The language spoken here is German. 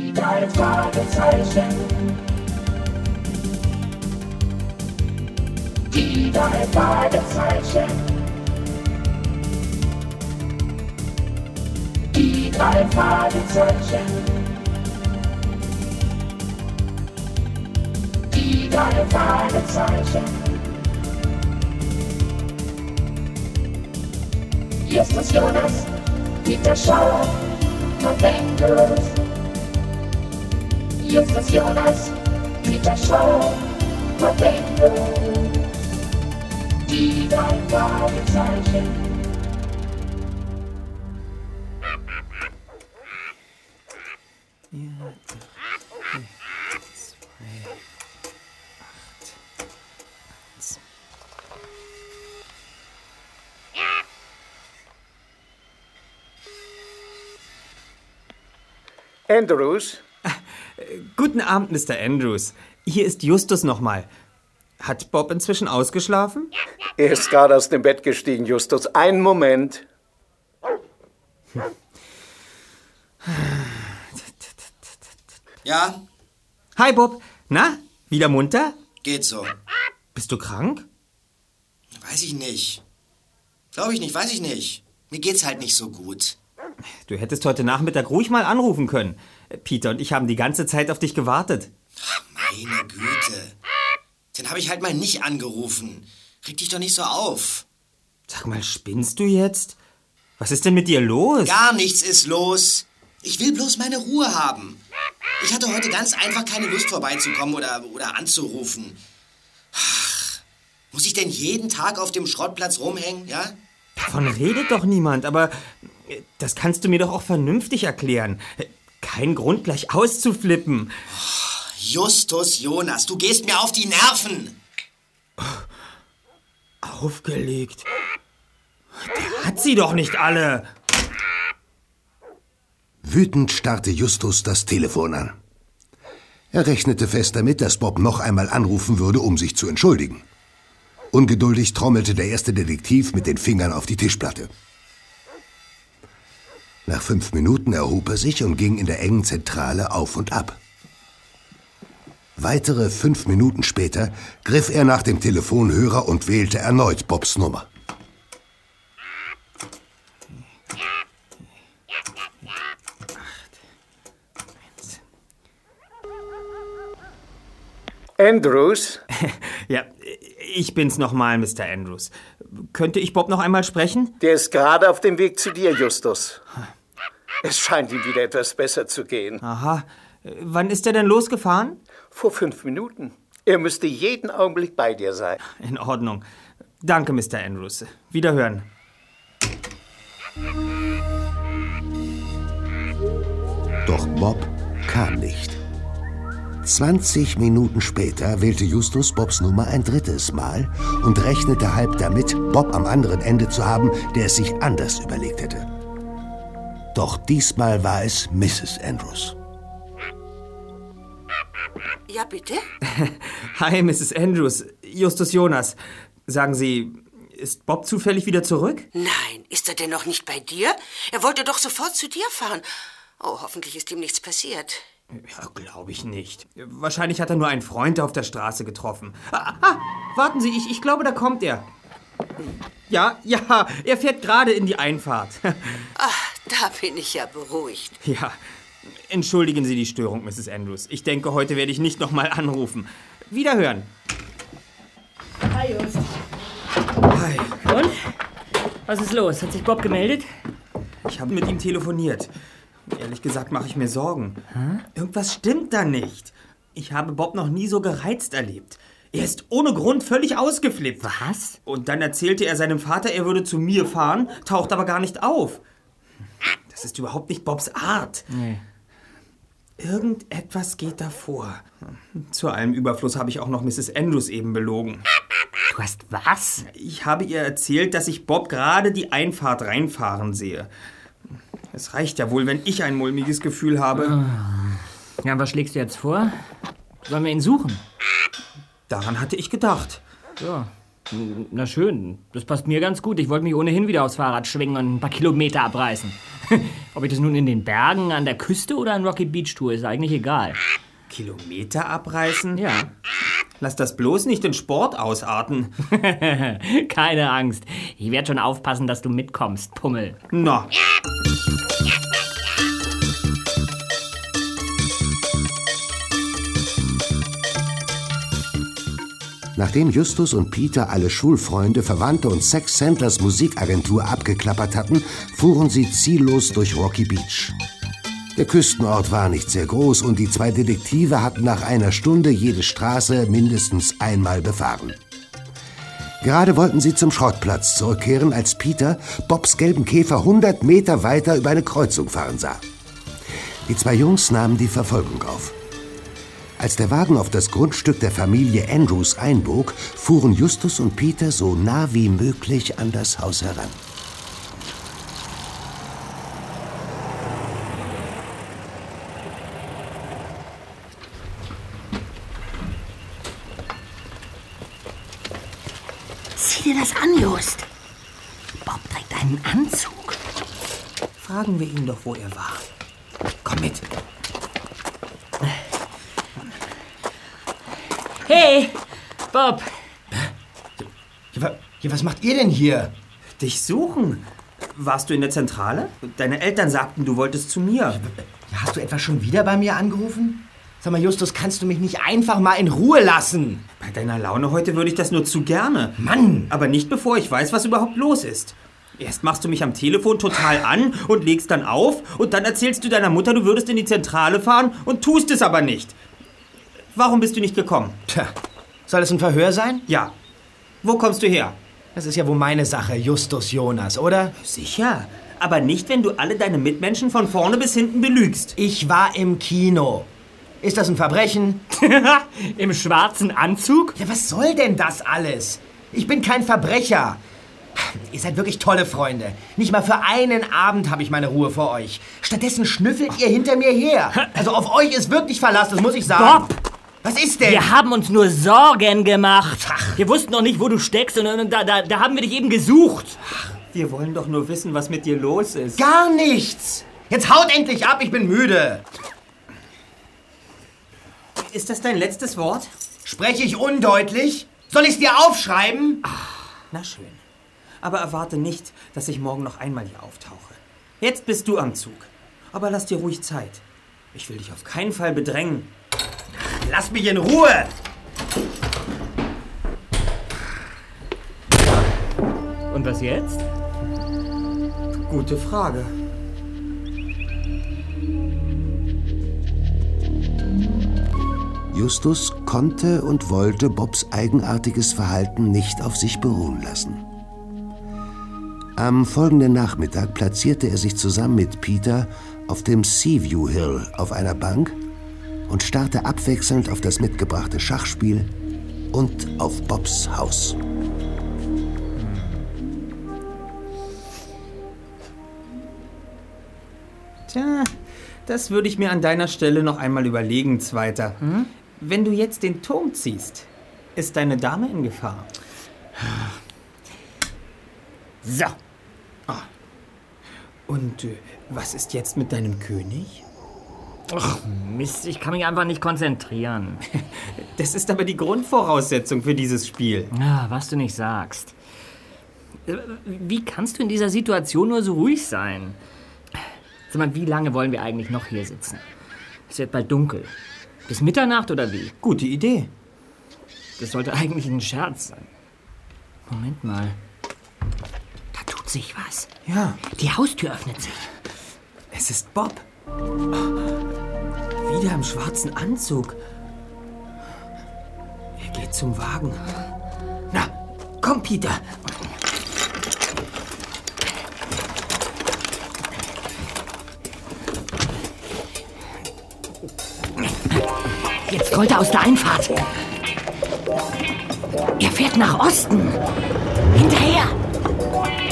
Die drei Fragezeichen. Die drei Fragezeichen. Die drei Fragezeichen. Die drei Fragezeichen. Justus Jonas, Peter Schauer und Andrews. Justus Jonas, Peter Schauer und Andrews. Die drei Fragezeichen. Andrews? Guten Abend, Mr. Andrews. Hier ist Justus nochmal. Hat Bob inzwischen ausgeschlafen? Er ist gerade aus dem Bett gestiegen, Justus. Einen Moment. Ja? Hi, Bob. Na, wieder munter? Geht so. Bist du krank? Weiß ich nicht. Glaube ich nicht, weiß ich nicht. Mir geht's halt nicht so gut. Du hättest heute Nachmittag ruhig mal anrufen können. Peter und ich haben die ganze Zeit auf dich gewartet. Ach, meine Güte. Dann habe ich halt mal nicht angerufen. Reg dich doch nicht so auf. Sag mal, spinnst du jetzt? Was ist denn mit dir los? Gar nichts ist los. Ich will bloß meine Ruhe haben. Ich hatte heute ganz einfach keine Lust vorbeizukommen oder anzurufen. Ach, muss ich denn jeden Tag auf dem Schrottplatz rumhängen, ja? Davon redet doch niemand, aber das kannst du mir doch auch vernünftig erklären. Kein Grund, gleich auszuflippen. Justus Jonas, du gehst mir auf die Nerven. Aufgelegt. Der hat sie doch nicht alle. Wütend starrte Justus das Telefon an. Er rechnete fest damit, dass Bob noch einmal anrufen würde, um sich zu entschuldigen. Ungeduldig trommelte der erste Detektiv mit den Fingern auf die Tischplatte. Nach 5 Minuten erhob er sich und ging in der engen Zentrale auf und ab. Weitere 5 Minuten später griff er nach dem Telefonhörer und wählte erneut Bobs Nummer. Andrews? Ja, ich bin's nochmal, Mr. Andrews. Könnte ich Bob noch einmal sprechen? Der ist gerade auf dem Weg zu dir, Justus. Es scheint ihm wieder etwas besser zu gehen. Aha. Wann ist er denn losgefahren? Vor 5 Minuten. Er müsste jeden Augenblick bei dir sein. In Ordnung. Danke, Mr. Andrews. Wiederhören. Doch Bob kam nicht. 20 Minuten später wählte Justus Bobs Nummer ein drittes Mal und rechnete halb damit, Bob am anderen Ende zu haben, der es sich anders überlegt hätte. Doch diesmal war es Mrs. Andrews. Ja, bitte? Hi, Mrs. Andrews. Justus Jonas. Sagen Sie, ist Bob zufällig wieder zurück? Nein, ist er denn noch nicht bei dir? Er wollte doch sofort zu dir fahren. Oh, hoffentlich ist ihm nichts passiert. Ja, glaube ich nicht. Wahrscheinlich hat er nur einen Freund auf der Straße getroffen. Warten Sie, ich glaube, da kommt er. Ja, er fährt gerade in die Einfahrt. Ach, da bin ich ja beruhigt. Ja, entschuldigen Sie die Störung, Mrs. Andrews. Ich denke, heute werde ich nicht nochmal anrufen. Wiederhören. Hi, Just. Hi. Und? Was ist los? Hat sich Bob gemeldet? Ich habe mit ihm telefoniert. Ehrlich gesagt mache ich mir Sorgen. Irgendwas stimmt da nicht. Ich habe Bob noch nie so gereizt erlebt. Er ist ohne Grund völlig ausgeflippt. Was? Und dann erzählte er seinem Vater, er würde zu mir fahren, taucht aber gar nicht auf. Das ist überhaupt nicht Bobs Art. Nee. Irgendetwas geht da vor. Zu allem Überfluss habe ich auch noch Mrs. Andrews eben belogen. Du hast was? Ich habe ihr erzählt, dass ich Bob gerade die Einfahrt reinfahren sehe. Es reicht ja wohl, wenn ich ein mulmiges Gefühl habe. Ja, was schlägst du jetzt vor? Sollen wir ihn suchen? Daran hatte ich gedacht. Ja, na schön. Das passt mir ganz gut. Ich wollte mich ohnehin wieder aufs Fahrrad schwingen und ein paar Kilometer abreißen. Ob ich das nun in den Bergen, an der Küste oder an Rocky Beach tue, ist eigentlich egal. Kilometer abreißen? Ja. Lass das bloß nicht in Sport ausarten. Keine Angst. Ich werde schon aufpassen, dass du mitkommst, Pummel. Na. Nachdem Justus und Peter alle Schulfreunde, Verwandte und Sex Sanders Musikagentur abgeklappert hatten, fuhren sie ziellos durch Rocky Beach. Der Küstenort war nicht sehr groß und die zwei Detektive hatten nach einer Stunde jede Straße mindestens einmal befahren. Gerade wollten sie zum Schrottplatz zurückkehren, als Peter Bobs gelben Käfer 100 Meter weiter über eine Kreuzung fahren sah. Die zwei Jungs nahmen die Verfolgung auf. Als der Wagen auf das Grundstück der Familie Andrews einbog, fuhren Justus und Peter so nah wie möglich an das Haus heran. Sieh dir das an, Just. Bob trägt einen Anzug. Fragen wir ihn doch, wo er war. Komm mit. Hey, Bob. Was macht ihr denn hier? Dich suchen. Warst du in der Zentrale? Deine Eltern sagten, du wolltest zu mir. Hast du etwa schon wieder bei mir angerufen? Sag mal, Justus, kannst du mich nicht einfach mal in Ruhe lassen? Bei deiner Laune heute würde ich das nur zu gerne. Mann! Aber nicht bevor ich weiß, was überhaupt los ist. Erst machst du mich am Telefon total an und legst dann auf und dann erzählst du deiner Mutter, du würdest in die Zentrale fahren und tust es aber nicht. Warum bist du nicht gekommen? Tja, soll das ein Verhör sein? Ja. Wo kommst du her? Das ist ja wohl meine Sache, Justus Jonas, oder? Sicher. Aber nicht, wenn du alle deine Mitmenschen von vorne bis hinten belügst. Ich war im Kino. Ist das ein Verbrechen? Im schwarzen Anzug? Ja, was soll denn das alles? Ich bin kein Verbrecher. Ihr seid wirklich tolle Freunde. Nicht mal für einen Abend habe ich meine Ruhe vor euch. Stattdessen schnüffelt ihr hinter mir her. Also auf euch ist wirklich Verlass, das muss ich sagen. Bob! Was ist denn? Wir haben uns nur Sorgen gemacht. Ach. Wir wussten noch nicht, wo du steckst und da haben wir dich eben gesucht. Wir wollen doch nur wissen, was mit dir los ist. Gar nichts. Jetzt haut endlich ab, ich bin müde. Ist das dein letztes Wort? Spreche ich undeutlich? Soll ich es dir aufschreiben? Na schön. Aber erwarte nicht, dass ich morgen noch einmal hier auftauche. Jetzt bist du am Zug. Aber lass dir ruhig Zeit. Ich will dich auf keinen Fall bedrängen. Lass mich in Ruhe! Und was jetzt? Gute Frage. Justus konnte und wollte Bobs eigenartiges Verhalten nicht auf sich beruhen lassen. Am folgenden Nachmittag platzierte er sich zusammen mit Peter auf dem Seaview Hill auf einer Bank und starrte abwechselnd auf das mitgebrachte Schachspiel und auf Bobs Haus. Tja, das würde ich mir an deiner Stelle noch einmal überlegen, Zweiter. Wenn du jetzt den Turm ziehst, ist deine Dame in Gefahr. So. Und was ist jetzt mit deinem König? Ach, Mist, ich kann mich einfach nicht konzentrieren. Das ist aber die Grundvoraussetzung für dieses Spiel. Ah, was du nicht sagst. Wie kannst du in dieser Situation nur so ruhig sein? Sag mal, wie lange wollen wir eigentlich noch hier sitzen? Es wird bald dunkel. Bis Mitternacht oder wie? Gute Idee. Das sollte eigentlich ein Scherz sein. Moment mal. Da tut sich was. Ja, Die Haustür öffnet sich. es ist Bob. Wieder im schwarzen Anzug. Er geht zum Wagen. Na, komm, Peter. Jetzt rollt er aus der Einfahrt. Er fährt nach Osten. Hinterher.